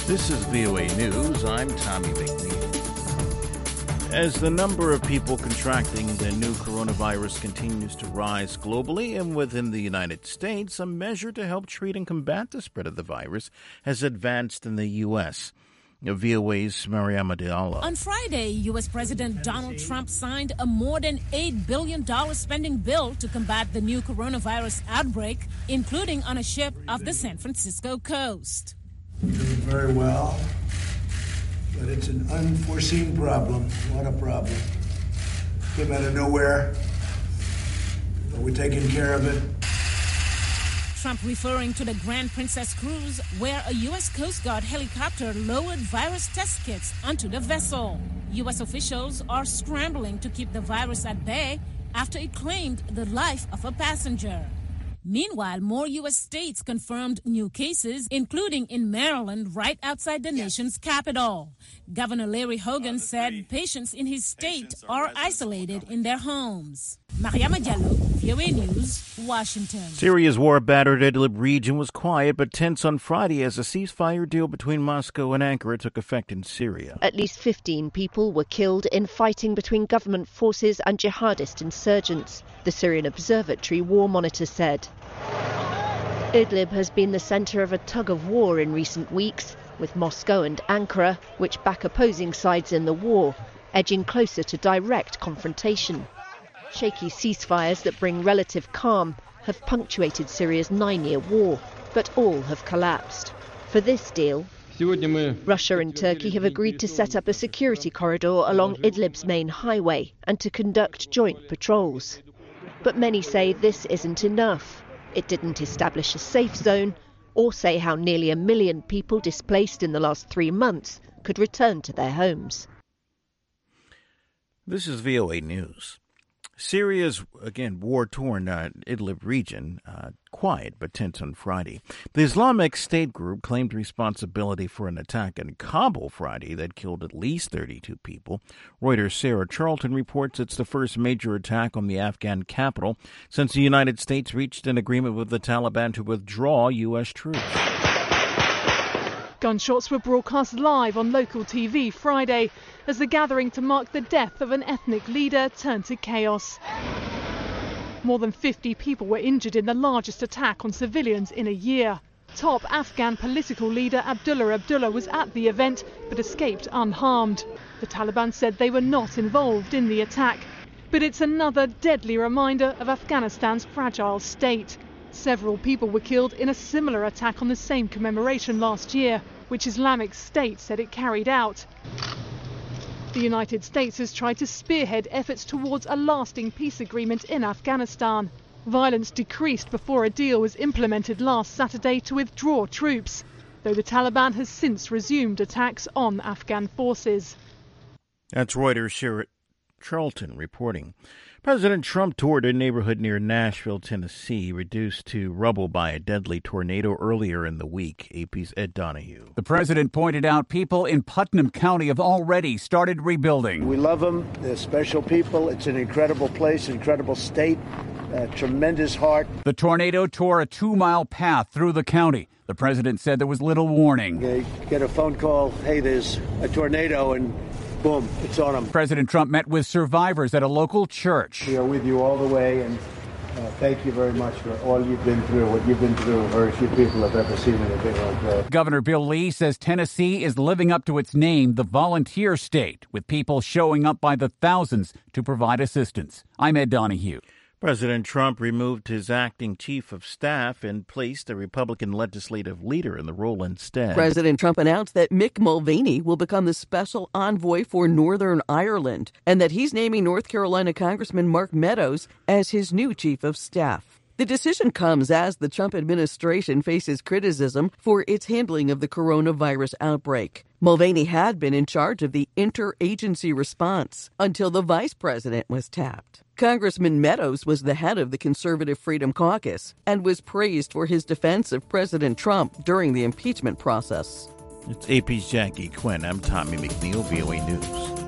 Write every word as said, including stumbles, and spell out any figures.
This is V O A News. I'm Tommy McNeil. As the number of people contracting the new coronavirus continues to rise globally and within the United States, a measure to help treat and combat the spread of the virus has advanced in the U S. V O A's Mariama Diallo. On Friday, U S. President Donald Trump signed a more than eight billion dollars spending bill to combat the new coronavirus outbreak, including on a ship off the San Francisco coast. We're doing very well, but it's an unforeseen problem. What a problem. Came out of nowhere, but we're taking care of it. Trump referring to the Grand Princess cruise, where a U S. Coast Guard helicopter lowered virus test kits onto the vessel. U S officials are scrambling to keep the virus at bay after it claimed the life of a passenger. Meanwhile, more U S states confirmed new cases, including in Maryland, right outside the nation's capital. Governor Larry Hogan said patients in his state are isolated in their homes. Mariama Diallo, V O A News, Washington. Syria's war-battered Idlib region was quiet but tense on Friday as a ceasefire deal between Moscow and Ankara took effect in Syria. At least fifteen people were killed in fighting between government forces and jihadist insurgents, the Syrian Observatory War Monitor said. Idlib has been the centre of a tug-of-war in recent weeks, with Moscow and Ankara, which back opposing sides in the war, edging closer to direct confrontation. Shaky ceasefires that bring relative calm have punctuated Syria's nine-year war, but all have collapsed. For this deal, Russia and Turkey have agreed to set up a security corridor along Idlib's main highway and to conduct joint patrols. But many say this isn't enough. It didn't establish a safe zone or say how nearly a million people displaced in the last three months could return to their homes. This is V O A News. Syria's, again, war-torn uh, Idlib region, uh, quiet but tense on Friday. The Islamic State group claimed responsibility for an attack in Kabul Friday that killed at least thirty-two people. Reuters' Sarah Charlton reports it's the first major attack on the Afghan capital since the United States reached an agreement with the Taliban to withdraw U S troops. Gunshots were broadcast live on local T V Friday as the gathering to mark the death of an ethnic leader turned to chaos. More than fifty people were injured in the largest attack on civilians in a year. Top Afghan political leader Abdullah Abdullah was at the event but escaped unharmed. The Taliban said they were not involved in the attack. But it's another deadly reminder of Afghanistan's fragile state. Several people were killed in a similar attack on the same commemoration last year, which Islamic State said it carried out. The United States has tried to spearhead efforts towards a lasting peace agreement in Afghanistan. Violence decreased before a deal was implemented last Saturday to withdraw troops, though the Taliban has since resumed attacks on Afghan forces. That's Reuters' Sarah Charlton reporting. President Trump toured a neighborhood near Nashville, Tennessee, reduced to rubble by a deadly tornado earlier in the week. A P's Ed Donahue. The president pointed out people in Putnam County have already started rebuilding. We love them. They're special people. It's an incredible place, incredible state, a tremendous heart. The tornado tore a two-mile path through the county. The president said there was little warning. You get a phone call, hey, there's a tornado, and boom, it's on them. President Trump met with survivors at a local church. We are with you all the way, and uh, thank you very much for all you've been through. What you've been through, very few people have ever seen anything like that. Governor Bill Lee says Tennessee is living up to its name, the volunteer state, with people showing up by the thousands to provide assistance. I'm Ed Donahue. President Trump removed his acting chief of staff and placed a Republican legislative leader in the role instead. President Trump announced that Mick Mulvaney will become the special envoy for Northern Ireland and that he's naming North Carolina Congressman Mark Meadows as his new chief of staff. The decision comes as the Trump administration faces criticism for its handling of the coronavirus outbreak. Mulvaney had been in charge of the interagency response until the vice president was tapped. Congressman Meadows was the head of the Conservative Freedom Caucus and was praised for his defense of President Trump during the impeachment process. It's A P's Jackie Quinn. I'm Tommy McNeil, V O A News.